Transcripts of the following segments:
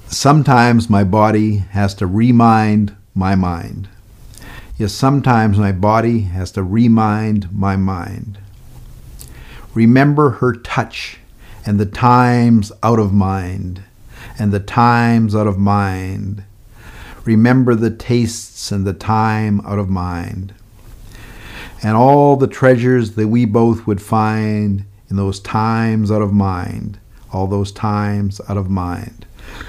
Sometimes my body has to remind my mind. Yes, sometimes my body has to remind my mind. Remember her touch and the times out of mind, and the times out of mind. Remember the tastes and the time out of mind. And all the treasures that we both would find in those times out of mind, all those times out of mind.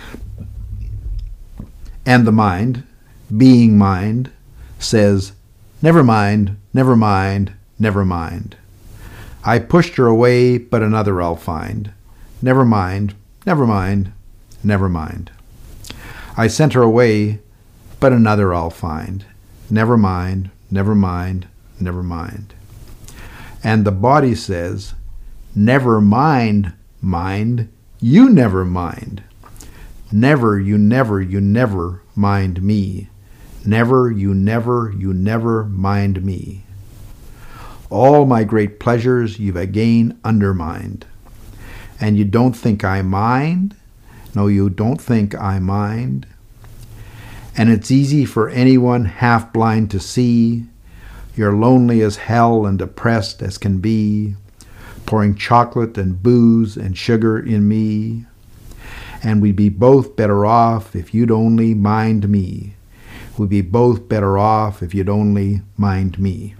And the mind, being mind, says, never mind, never mind, never mind. I pushed her away, but another I'll find. Never mind, never mind, never mind. I sent her away, but another I'll find. Never mind, never mind, never mind. And the body says, never mind, mind, you never mind. Never, you never mind me. Never, you never mind me. All my great pleasures you've again undermined. And you don't think I mind? No, you don't think I mind. And it's easy for anyone half blind to see you're lonely as hell and depressed as can be, pouring chocolate and booze and sugar in me. And we'd be both better off if you'd only mind me. We'd be both better off if you'd only mind me.